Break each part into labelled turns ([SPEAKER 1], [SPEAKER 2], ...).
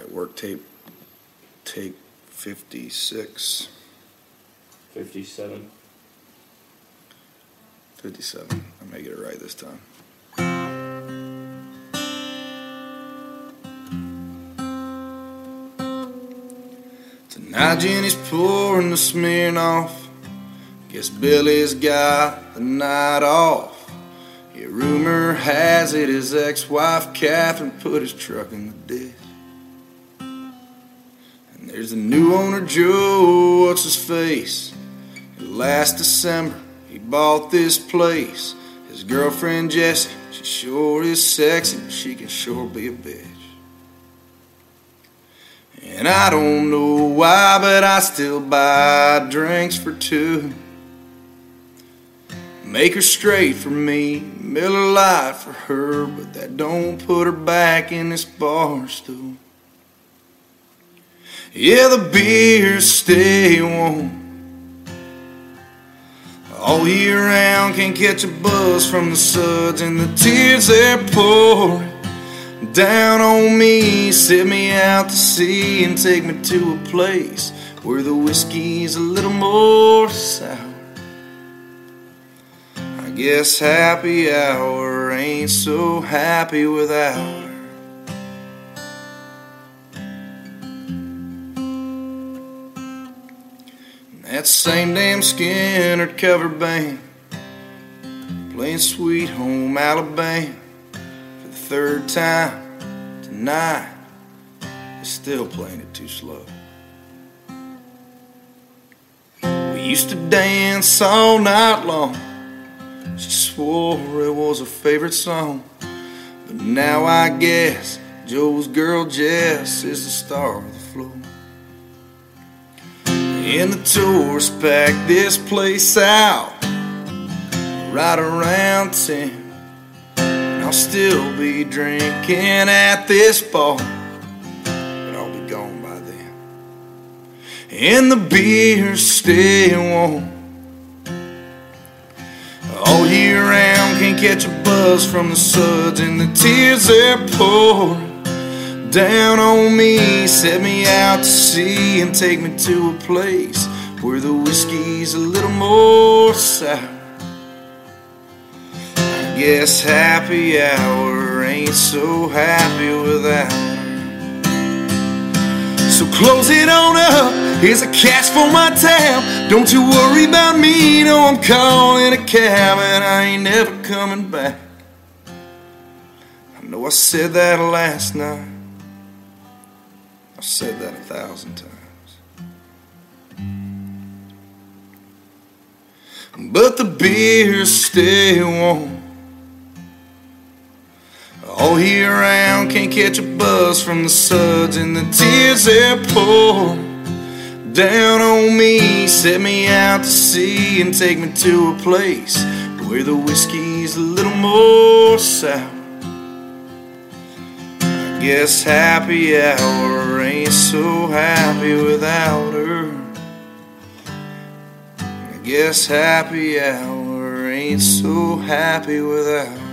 [SPEAKER 1] work tape. Take 56.
[SPEAKER 2] 57.
[SPEAKER 1] 57. I may get it right this time. Tonight Jenny's pouring the Smirnoff. Guess Billy's got the night off. Yeah, rumor has it his ex-wife Catherine put his truck in the ditch. And there's the new owner Joe, what's his face? Last December he bought this place. His girlfriend Jessie, she sure is sexy, but she can sure be a bitch. And I don't know why, but I still buy drinks for two. Make her straight for me, Miller Lite for her, but that don't put her back in this bar stool. Yeah, the beers stay warm all year round, can't catch a buzz from the suds, and the tears they're pouring down on me. Set me out to sea and take me to a place where the whiskey's a little more sour. I guess happy hour ain't so happy without her. That same damn Skinner cover band playing Sweet Home Alabama for the third time tonight. They're still playing it too slow. We used to dance all night long. She swore it was her favorite song. But now I guess Joe's girl Jess is the star of the floor. And the tourists pack this place out right around 10. And I'll still be drinking at this bar, but I'll be gone by then. And the beers stay warm all year round, can't catch a buzz from the suds, and the tears they're pouring down on me. Set me out to sea and take me to a place where the whiskey's a little more sour. I guess happy hour ain't so happy without her. So close it on up, here's a cash for my tab. Don't you worry about me, no, I'm calling a cab, and I ain't never coming back. I know I said that last night, I've said that 1,000 times. But the beers stay warm all year round, can't catch a buzz from the suds, and the tears they're pouring down on me. Set me out to sea and take me to a place where the whiskey's a little more sour. I guess happy hour ain't so happy without her. I guess happy hour ain't so happy without her.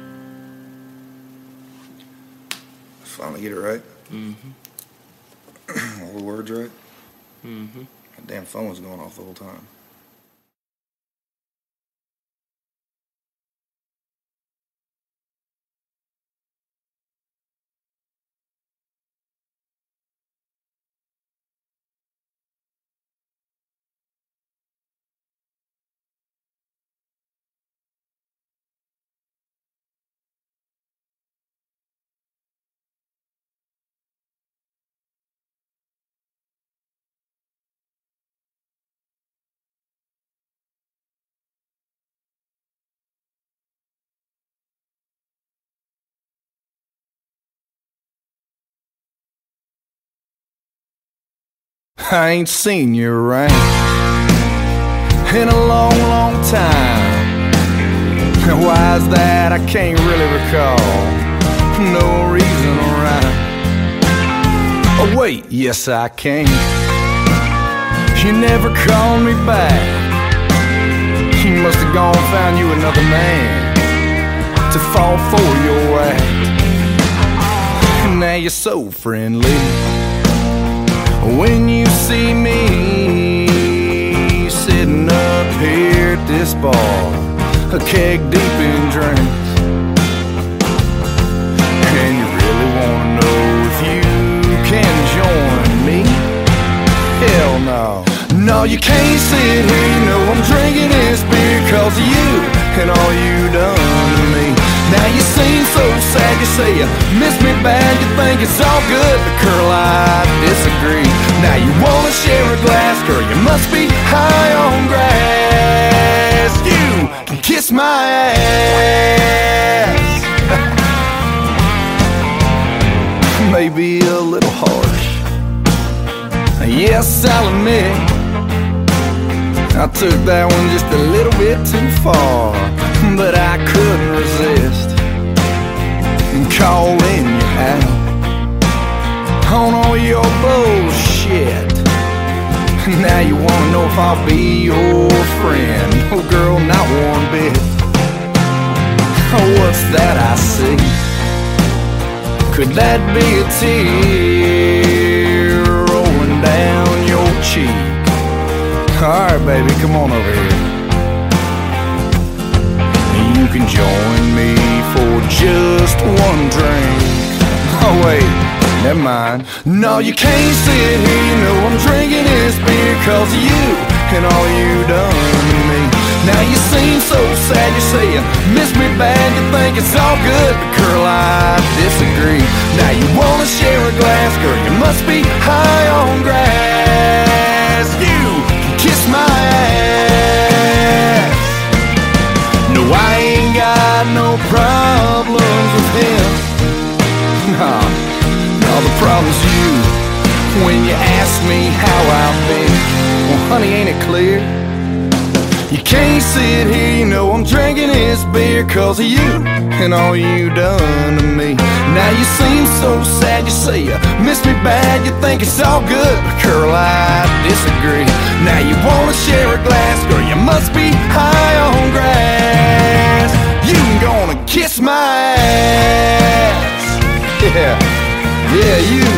[SPEAKER 1] Finally get it right? Mm-hmm. All the words right? Mm-hmm. My damn phone was going off the whole time. I ain't seen you around in a long, long time. Why is that? I can't really recall. No reason around. Oh wait, yes I can. You never called me back. You must have gone and found you another man to fall for your act. Now you're so friendly. When you see me sitting up here at this bar, a keg deep in drinks, and you really wanna know if you can join me? Hell no. No, you can't sit here, you know I'm drinking this beer 'cause of you and all you done to me. Now you seem so sad, you say you miss me bad, you think it's all good, but girl, I disagree. Now you wanna share a glass, girl, you must be high on grass. You can kiss my ass. Maybe a little harsh, yes, I'll admit I took that one just a little bit too far, but I couldn't resist calling you out on all your bullshit. Now you wanna know if I'll be your friend? Oh girl, not one bit. Oh, what's that I see? Could that be a tear rolling down your cheek? Alright baby, come on over here. You can join me for just one drink. Oh wait, never mind. No, you can't sit here, you know I'm drinking this beer 'cause of you and all you done to me. Now you seem so sad, you say you miss me bad, you think it's all good, but girl, I disagree. Now you wanna share a glass, girl, you must be high on grass. You can kiss my ass. No, I ain't got no problems with him. Nah, no, the problem's you. When you ask me how I've been, well honey, ain't it clear? You can't sit here, you know I'm drinking this beer 'cause of you and all you done to me. Now you seem so sad, you say you miss me bad, you think it's all good, but girl, I disagree. Now you wanna share a glass, girl, you must be high on grass. You gonna kiss my ass. Yeah, you